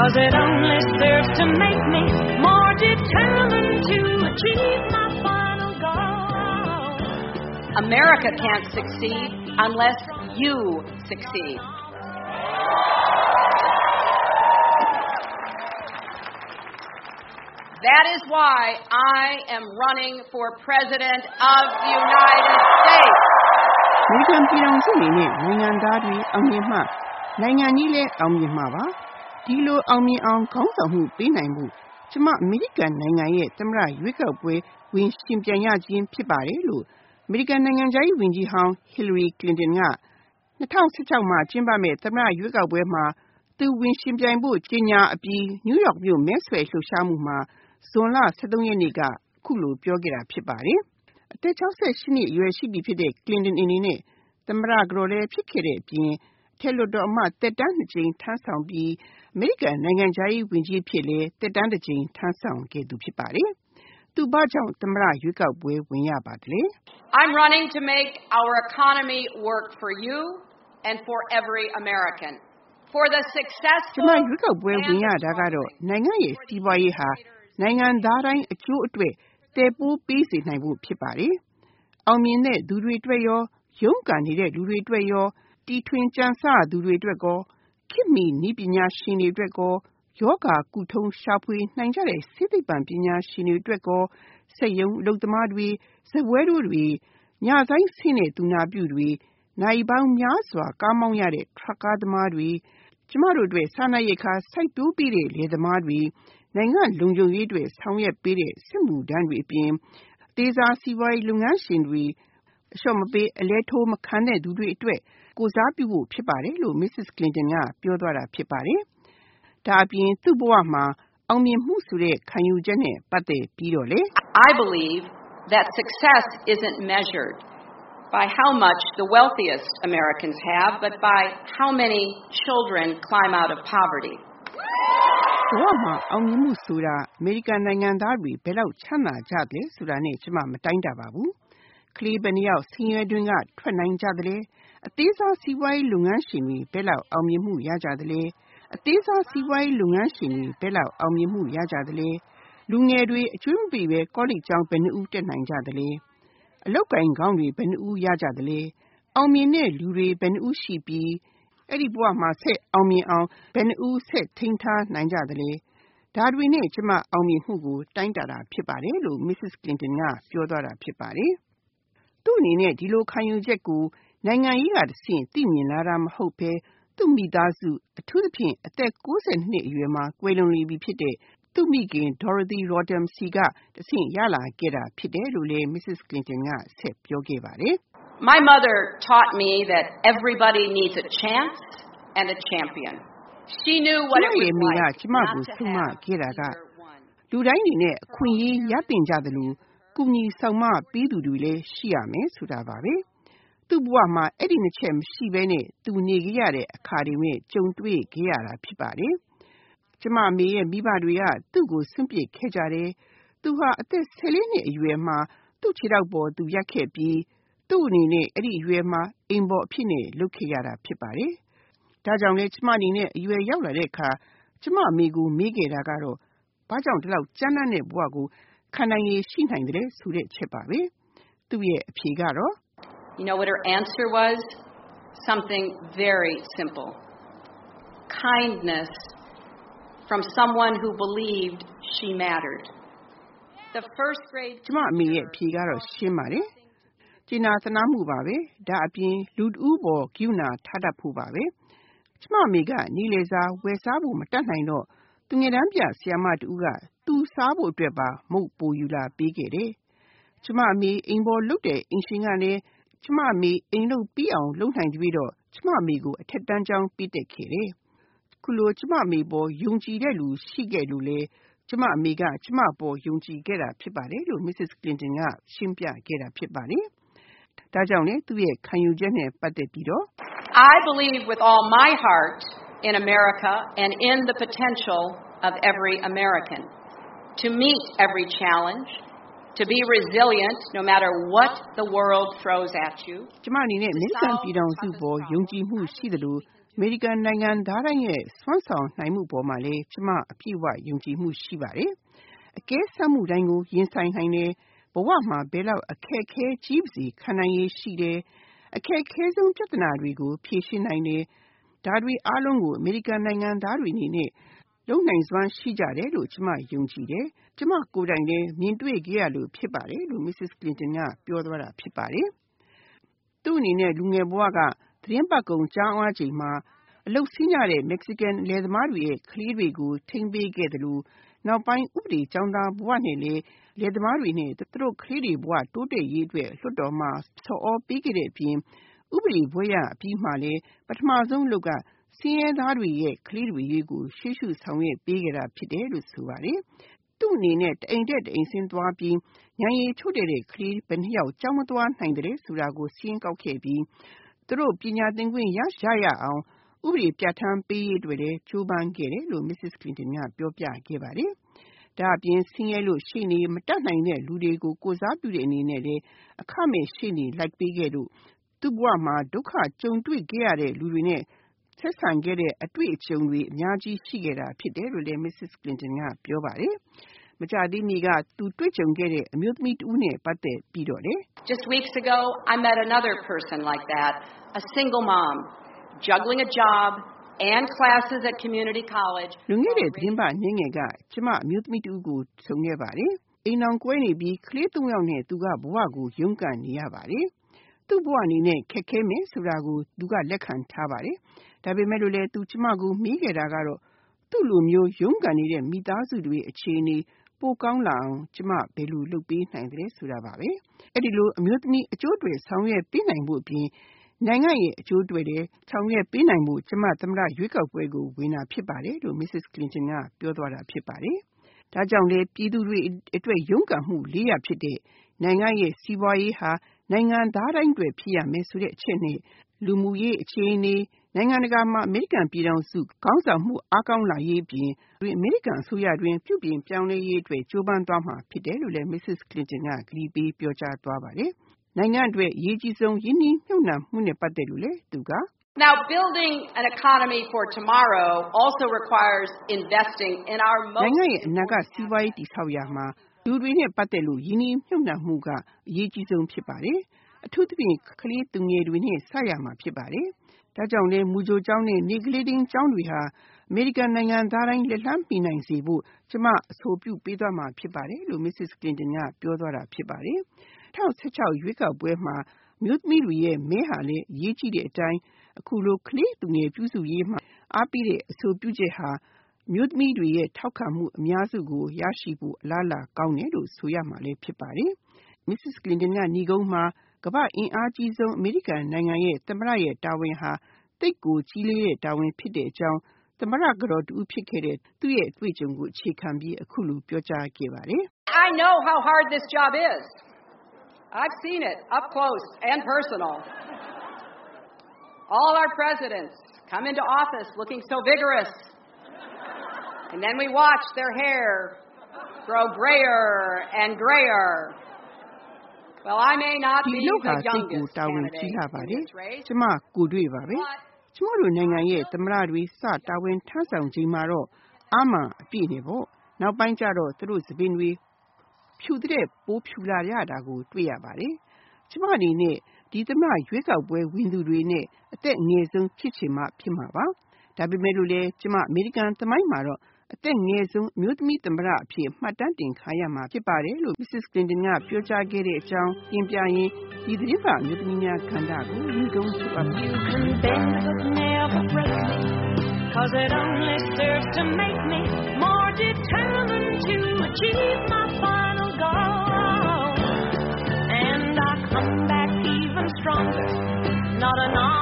'cause it only serves to make me more determined to achieve my final goal. America can't succeed unless you succeed. That is why I am running for President of the United States. မိခင်ပြည်တော်စုအနေနဲ့နိုင်ငံသားတွေအောင်မြင်မှနိုင်ငံကြီးလည်းအောင်မြင်မှာပါဒီလိုအောင်မြင်အောင်ခေါင်းဆောင်မှုပေးနိုင်မှုကျမအမေရိကန်နိုင်ငံရဲ့သမ္မတရွေးကောက်ပွဲဝင်ရှင်ပြိုင်ရခြင်းဖြစ်ပါတယ်လို့အမေရိကန်နိုင်ငံသားဝန်ကြီးဟောင်း Hillary Clinton က2016မှာကျင်းပမဲ့သမ္မတရွေးကောက်ပွဲမှာသူဝင်ရှင်ပြိုင်ဖို့ကြေညာအပြီးနယူးယောက်မြို့မဲဆွယ်လှုပ်ရှားမှုမှာဇွန်လ23ရက်နေ့ကအခုလိုပြောခဲ့တာဖြစ်ပါတယ်အသက်68နှစ်အရွယ်ရှိပြီဖြစ်တဲ့ Clinton အနေနဲ့သမ္မတကတော်လည်းဖြစ်ခဲ့တဲ့အပြင်အထက်လွှတ်တော်အမတ်တက်တန်း2ကြိမ်ထမ်းဆောင်ပြီးအမေရိကန်နိုင်ငံခြားရေးဝန်ကြီးဖြစ်လည်းတက်တန်း1ကြိမ်ထမ်းဆောင်ခဲ့သူဖြစ်ပါတယ်။သူဘာကြောင့်သမ္မတရွေးကောက်ပွဲဝင်ရပါသလဲ I'm running to make our economy work for you and for every American. For the successful ကျမရွေးကောက်ပွဲဝင်ရတာကတော့နိုင်ငံရဲ့စီးပွားရေးဟာနိုင်ငံသားတိုင်းအကျိုးအတွက်တည်ပိုးပေးစေနိုင်ဖို့ဖြစ်ပါတယ်။အောင်မြင်တဲ့သူတွေအတွက်ရောရုန်းကန်နေတဲ့လူတွေအတွက်ရောတီထွင်ကြံစသူတွေအတွက်ကောခေတ်မီနည်းပညာရှင်တွေအတွက်ကောယောဂကုထုံးရှာဖွေနိုင်ကြတဲ့စိတ်သိပ္ပံပညာရှင်တွေအတွက်ကောစက်ရုံအလုပ်သမားတွေဇပွဲတို့တွေညဆိုင်ဆင်းတဲ့သူနာပြုတွေနိုင်ပေါင်းများစွာကားမောင်းရတဲ့ထရပ်ကားသမားတွေကျမတို့အတွက်စားနပ်ရိက္ခာစိုက်ပျိုးပေးတဲ့လယ်သမားတွေနိုင်ငံလုံခြုံရေးအတွက်ဆောင်ရွက်ပေးတဲ့စစ်မှုထမ်းတွေအပြင်အသေးစားစီးပွားရေးလုပ်ငန်းရှင်တွေအလျှော့မပေးအလဲထိုးမခံတဲ့သူတွေအတွက်ကိုစားပြုဖို့ဖြစ်ပါတယ်လို့ Mrs. Clinton ကပြောသွားတာဖြစ်ပါတယ်။ဒါအပြင်သူ့ဘဝမှာအောင်မြင်မှုဆိုတဲ့ခံယူချက်နဲ့ပတ်သက်ပြီးတော့လေ I believe that success isn't measured by how much the wealthiest Americans have, but by how many children climb out of poverty. ဘဝမှာအောင်မြင်မှုဆိုတာအမေရိကန်နိုင်ငံသားတွေဘယ်လောက်ချမ်းသာကြတယ်ဆိုတာနဲ့ကျမမတိုင်းတာပါဘူး။ကလေးဘယ်နှယောက်ဆင်းရဲတွင်းကထွက်နိုင်ကြတယ်အသေးစားစီးပွားရေးလုပ်ငန်းရှင်တွေဘယ်လောက်အောင်မြင်မှုရကြတယ်အသေးစားစီးပွားရေးလုပ်ငန်းရှင်တွေဘယ်လောက်အောင်မြင်မှုရကြတယ်လူငယ်တွေအကျွေးမပေးပဲကောလိပ်ကျောင်းဘယ်နှဦးတက်နိုင်ကြတယ်အလောက်ကင်ကောင်းတွေဘယ်နှဦးရကြတယ်အောင်မြင်တဲ့လူတွေဘယ်နှဦးရှိပြီးအဲ့ဒီဘဝမှာဆက်အောင်မြင်အောင်ဘယ်နှဦးဆက်ထိန်းထားနိုင်ကြတယ်ဒါတွေနဲ့ကျမအောင်မြင်မှုကိုတိုင်းတာတာဖြစ်ပါတယ်လို့ Mrs. Clinton ကပြောသွားတာဖြစ်ပါတယ်သူ့အနေနဲ့ဒီလိုခံယူချက်ကိုနိုင်ငံရေးကတဆင့်သိမြင်လာတာမဟုတ်ဘဲသူ့မိသားစုအထူးသဖြင့်အသက်90နှစ်အရွယ်မှာကွယ်လွန်နေပြီဖြစ်တဲ့သူ့မိခင် Dorothy Rodham စီကတဆင့်ရလာခဲ့တာဖြစ်တယ်လို့လည်း Mrs. Clinton ကဆက်ပြောခဲ့ပါတယ် My mother taught me that everybody needs a chance and a champion. She knew what it was like ကျမကိုဆုံးမခဲ့တာကလူတိုင်းနေနဲ့အခွင့်အရေးရတင်ကြတယ်လို့ကုညီဆောင်မပေးသူတွေလည်းရှိရမယ်ဆိုတာပါပဲသူ့ဘဝမှာအဲ့ဒီနှစ်ချက်မရှိဘဲနဲ့သူနေခဲ့ရတဲ့အခါတွေနဲ့ကြုံတွေ့ခဲ့ရတာဖြစ်ပါတယ်ကျမအမေရဲ့မိဘတွေကသူ့ကိုစွန့်ပစ်ခဲ့ကြတယ်သူဟာအသက်14နှစ်အရွယ်မှာသူ့ခြေထောက်ပေါ်သူရက်ခဲ့ပြီးသူ့အနေနဲ့အဲ့ဒီအရွယ်မှာအိမ်ပေါ်အဖြစ်နဲ့လုပ်ခဲ့ရတာဖြစ်ပါတယ်ဒါကြောင့်လဲကျမအနေနဲ့အရွယ်ရောက်လာတဲ့အခါကျမအမေကိုမေးခဲ့တာကတော့ဘာကြောင့်ဒီလောက်ကြမ်းတမ်းတဲ့ဘဝကိုခံနိုင်ရရှိနိုင်တယ်ဆိုတဲ့ချက်ပါပဲသူ့ရဲ့အဖြေကတော့ You know what her answer was? Something very simple. Kindness from someone who believed she mattered. The first grade ကျမအမေရဲ့အဖြေကတော့ရှင်းပါတယ်ကျင်နာသနာမှုပါပဲဒါအပြင်လူတဦးပေါ်ကရုဏာထားတတ်ဖို့ပါပဲကျမအမေကနေလေစာဝယ်စားဖို့မတတ်နိုင်တော့သူငယ်တန်းပြဆရာမတူကသူစားဖို့အတွက်ပါမုတ်ပိုယူလာပေးခဲ့တယ်ကျမအမေအိမ်ပေါ်လုတ်တဲ့အင်ရှင်ကလည်းကျမအမေအိမ်လုံးပြီးအောင်လုပ်နိုင်ပြီးတော့ကျမအမေကိုအထက်တန်းကျောင်းပေးတက်ခဲ့တယ်ခုလိုကျမအမေပေါ်ယုံကြည်တဲ့လူရှိခဲ့လို့လေကျမအမေကကျမပေါ်ယုံကြည်ခဲ့တာဖြစ်ပါတယ်လို့ Mrs. Clinton ကရှင်းပြခဲ့တာဖြစ်ပါတယ်ဒါကြောင့်လေသူ့ရဲ့ခံယူချက်နဲ့ပတ်သက်ပြီးတော့ I believe with all my heart in America and in the potential of every American to meet every challenge, to be resilient no matter what the world throws at you. ကျမအနေနဲ့အမေရိကန်ပြည်ထောင်စုပေါ်ယုံကြည်မှုရှိသလို American နိုင်ငံသားတိုင်းရဲ့စွမ်းဆောင်နိုင်မှုပေါ်မှာလည်းကျမအပြည့်အဝယုံကြည်မှုရှိပါတယ်။အကဲစမ်းမှုတိုင်းကိုရင်ဆိုင်နိုင်တယ်။ဘဝမှာဘယ်လောက်အခက်အခဲကြီးပါစေခံနိုင်ရည်ရှိတယ်။အခက်အခဲဆုံးပြဿနာတွေကိုဖြေရှင်းနိုင်တယ်။ဒါတွေအားလုံးကို American နိုင်ငံသားတွေအနေနဲ့လုံနိုင်စွမ်းရှိကြတယ်လို့ကျမယုံကြည်တယ်။ကျမကိုယ်တိုင်လည်းမြင်တွေ့ခဲ့ရလို့ဖြစ်ပါတယ်လို့ Mrs. Clinton ကပြောသွားတာဖြစ်ပါတယ်။သူ့အနေနဲ့လူငယ်ဘဝကသတင်းပတ်ကုံကြားအားချိန်မှာအလုပ်ဆင်းကြတဲ့ Mexican လယ်သမားတွေရဲ့ကလေးတွေကိုထိန်းပေးခဲ့တယ်လို့နောက်ပိုင်းဥပဒေကျောင်းသားဘဝနဲ့လည်းလယ်သမားတွေနဲ့သူတို့ကလေးတွေဘဝတိုးတက်ရေးအတွက်လွှတ်တော်မှာဆော်ဩပေးခဲ့တဲ့အပြင်ဥပဒေဘွဲ့ရအပြီးမှလည်းပထမဆုံးလုပ်ကဆင်းရဲသားတွေရဲ့ကလေးတွေရေးကိုရှေ့ရှုဆောင်ရွက်ပေးခဲ့တာဖြစ်တယ်လို့ဆိုပါတယ်။သူ့အနေနဲ့တအိမ်တက်တအိမ်ဆင်းသွားပြီးညံရည်ချို့တဲ့ကလေးဘယ်နှစ်ယောက်ကျောင်းမသွားနိုင်တယ်ဆိုတာကိုစီးရင်ကောက်ခဲ့ပြီးသူတို့ပညာသင်ခွင့်ရအောင်ဥပဒေပြဋ္ဌာန်းပေးရေးအတွက်လည်းကြိုးပမ်းခဲ့တယ်လို့ Mrs. Clinton ကပြောပြခဲ့ပါတယ်။ဒါအပြင်ဆင်းရဲလို့ရှေ့နေမတတ်နိုင်တဲ့လူတွေကိုကိုစားပြုတဲ့အနေနဲ့လည်းအခမဲ့ရှေ့နေလိုက်ပေးခဲ့လို့သူ့ဘဝမှာဒုက္ခကြုံတွေ့ခဲ့ရတဲ့လူတွေနဲ့ဆက်ဆံခဲ့တဲ့အတွေ့အကြုံတွေအများကြီးရှိခဲ့တာဖြစ်တယ်လို့လည်း Mrs. Clinton ကပြောပါတယ်။မကြာသေးမီကသူတွေ့ကြုံခဲ့တဲ့အမျိုးသမီးတစ်ဦးနဲ့ပတ်သက်ပြီးတော့လေ Just weeks ago, I met another person like that, a single mom, juggling a job and classes at community college. လူငယ်တဲ့သတင်းပတ်ညငယ်ကကျမအမျိုးသမီးတစ်ဦးကိုဆုံခဲ့ပါတယ်။အိမ်အောင်ကွဲနေပြီးကလေး3ယောက်နဲ့သူကဘဝကိုရုန်းကန်နေရပါတယ်။သူ့ဘဝအနေနဲ့ခက်ခဲမယ်ဆိုတာကိုသူကလက်ခံထားပါတယ်။ဒါပေမဲ့လို့လည်းသူကျမကိုမေးခဲ့တာကတော့သူ့လိုမျိုးရုန်းကန်နေတဲ့မိသားစုတွေအခြေအနေပိုကောင်းလာအောင်ကျမဘယ်လိုလုပ်ပေးနိုင်တယ်ဆိုတာပါပဲ။အဲ့ဒီလိုအမျိုးသမီးအကျိုးတွေဆောင်ရွက်ပေးနိုင်ဖို့အပြင်နိုင်ငံရဲ့အကျိုးတွေလည်းဆောင်ရွက်ပေးနိုင်မှုကျမသမ္မတရွေးကောက်ပွဲကိုဝင်တာဖြစ်ပါတယ်လို့ Mrs. Clinton ကပြောသွားတာဖြစ်ပါတယ်။ဒါကြောင့်လေပြည်သူတွေအတွက်ရုန်းကန်မှု၄ရပ်ဖြစ်တဲ့နိုင်ငံရဲ့စီးပွားရေးဟာနိုင်ငံသားတိုင်းတွေဖြစ်ရမယ်ဆိုတဲ့အချက်နဲ့လူမှုရေးအခြေအနေနိုင်ငံတကာမှာအမေရိကန်ပြည်ထောင်စုခေါင်းဆောင်မှုအားကောင်းလာရေးပြင်အမေရိကန်အစိုးရတွင်ပြုပြင်ပြောင်းလဲရေးအတွက်ကြိုးပမ်းသွားမှာဖြစ်တယ်လို့လည်း Mrs. Clinton ကကတိပေးပြောကြားသွားပါတယ်။နိုင်ငံအတွက်အရေးကြီးဆုံးရင်းနှီးမြှုပ်နှံမှုနဲ့ပတ်သက်လို့လည်းသူက Now, building an economy for tomorrow also requires investing in our most နိုင်ငံရဲ့အနာဂတ်စီးပွားရေးတည်ဆောက်ရာမှာလူတွေနဲ့ပတ်သက်လို့ရင်းနှီးမြှုပ်နှံမှုကအရေးကြီးဆုံးဖြစ်ပါတယ်။အထူးသဖြင့်ကလေးသူငယ်တွေနဲ့စရမှာဖြစ်ပါတယ်။ဒါကြောင့်လည်းမူကြိုကျောင်းနဲ့နေကလေးတင်းကျောင်းတွေဟာအမေရိကန်နိုင်ငံသားတိုင်းလက်လှမ်းမီနိုင်စေဖို့ကျမအဆိုပြုပေးသွားမှာဖြစ်ပါတယ်လို့ Mrs. Clinton ကပြောသွားတာဖြစ်ပါတယ်။2016ရွေးကောက်ပွဲမှာမြို့သမီးတွေရဲ့မဲဟာလည်းအရေးကြီးတဲ့အတိုင်းအခုလိုကလေးသူငယ်ပြုစုရေးမှာအားပေးတဲ့အဆိုပြုချက်ဟာမြို့သမီးတွေရဲ့ထောက်ခံမှုအများစုကိုရရှိဖို့အလားအလာကောင်းတယ်လို့ဆိုရမှာလည်းဖြစ်ပါတယ်။ Mrs. Clinton ကညီကုန်းမှာကမ္ဘာအင်အားကြီးဆုံးအမေရိကန်နိုင်ငံရဲ့သမ္မတရဲ့တာဝန်ဟာသိပ်ကိုကြီးလေးတဲ့တာဝန်ဖြစ်တဲ့အကြောင်းသမ္မတကတော်တူဖြစ်ခဲ့တဲ့သူ့ရဲ့အတွေ့အကြုံကိုအခြေခံပြီးအခုလိုပြောကြားခဲ့ပါတယ်။ I know how hard this job is. I've seen it up close and personal. All our presidents come into office looking so vigorous. And then we watch their hair grow grayer and grayer. Well, I may not be the youngest candidate in this race. ကျမကိုတွေ့ပါပဲ။ကျမတို့နိုင်ငံရဲ့သမ္မတတွေစတာဝန်ထမ်းဆောင်ချိန်မှာတော့အာမအပြည့်နဲ့ပေါ့။နောက်ပိုင်းကျတော့သူတို့သပင်တွေဖြူတဲ့ပိုးဖြူလာရတာကိုတွေ့ရပါတယ်။ကျမအနေနဲ့ဒီသမ္မတရွေးကောက်ပွဲဝင်သူတွေနဲ့အသက်ငယ်ဆုံးဖြစ်ချင်မှဖြစ်မှာပါ။ဒါပေမဲ့လို့လည်းကျမအမေရိကန်သမိုင်းမှာတော့အသက်ငယ်ဆုံးအမျိုးသမီးသမ္မတအဖြစ်မှတ်တမ်းတင်ခံရမှာဖြစ်ပါတယ်လို့ Mrs. Clinton ကပြောကြားခဲ့တဲ့အကြောင်းပြင်ပြရင်ဒီသတင်းပတ်အမျိုးသမီးများခန္ဓာကိုညီကုန်းစုအပ်ပါ You can bend but never break me, 'cause it only serves to make me more determined to achieve my final goal. And I come back even stronger, not an